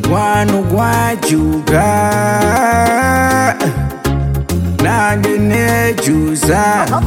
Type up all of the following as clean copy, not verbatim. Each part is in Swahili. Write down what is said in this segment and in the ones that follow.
mukwano gwachuka nange nekyusa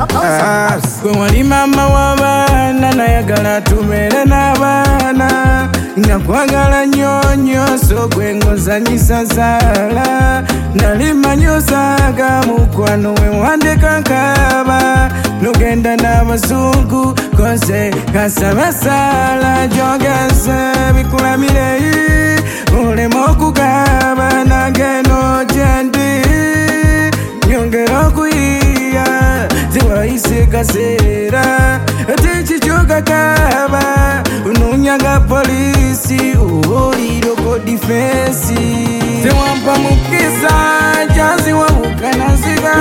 gwe wali mama w'abaana nayagala tumere n'abaana nakwagala nnyo so gwe ng'ozanyisa nsaala nali manyi osaaga mukwano we wandeka nkaaba nogenda n'abazungu koze kasaba saala gyogeze bikulamire olema okugaba nange n'ogyendi nyongera okuyiya ziwayise kaseera tekikyuka kaba ununyaga polisi oliroko difensi tewampa mukisa jazi wabukananziga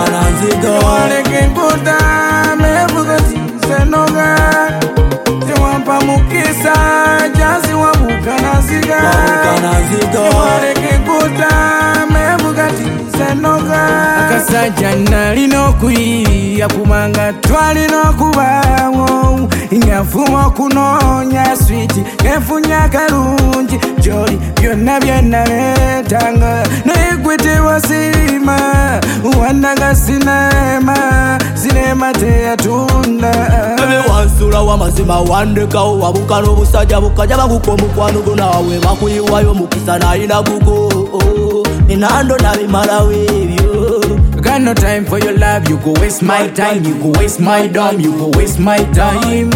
waleke nkuta mevuga senoga tewampa mukisa jazi wabukananziga waleke nkuta mevuga senoga akasajja nalina okwiya kubanga twalina okubaawo nyafuma okunoonya switi enfunya kalungi gyoli byonna byenaleetanga naye gwe tewasiima wannaga sinema teyatunda wansula w'amazima wandekawo wabuka n'obusajja bukajja bakuka omukwano go naawe bakuyiwayo mukisa nalina gugo enando nabimalawo ebyo. Got no time for your love, you go waste my time, you go waste my dime, you go waste my time.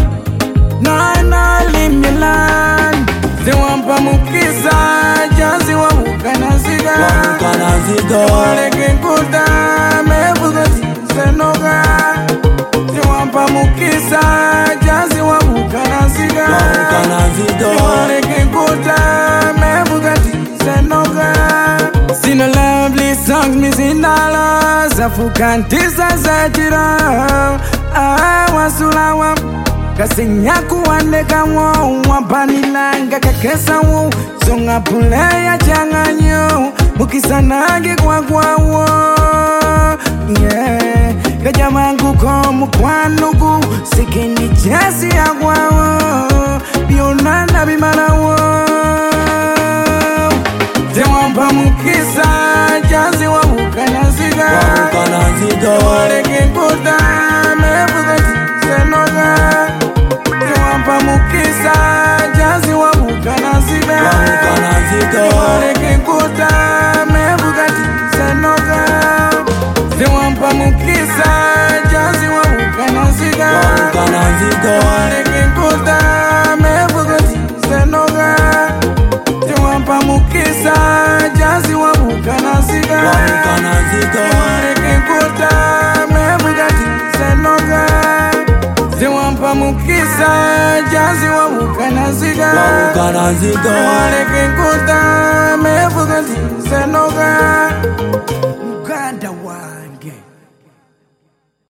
No, leave me alone. Ziwampa mukisa, jazi wabukananziga waleke nkuta, mevuga senoga. Ziwampa mukisa, jazi wabukananziga waleke nkuta, mevuga senoga. Sino lovely songs, me zinala zafuka ntisa zajira wasulawa kasinyaku wandeka wapanilanga kakesawo songa puleya changanyo mukisanage kwakwawo kajamanguko mukwanugu sikindi chesi yakwawo byonana bimalawo tewampa mukisa jazi wabukananziga waleke nkuta mevuga senoga tewampa mukisa jazi wabukananziga waleke nkuta mevuga senoga tewampa mukisa jazi wabukananziga waleke nkuta mevuga senoga tewampa mukisa jazi wabukananziga waleke nkuta mevuga senoga tewampa mukisa jazi wabukananziga waleke nkuta mevuga senoga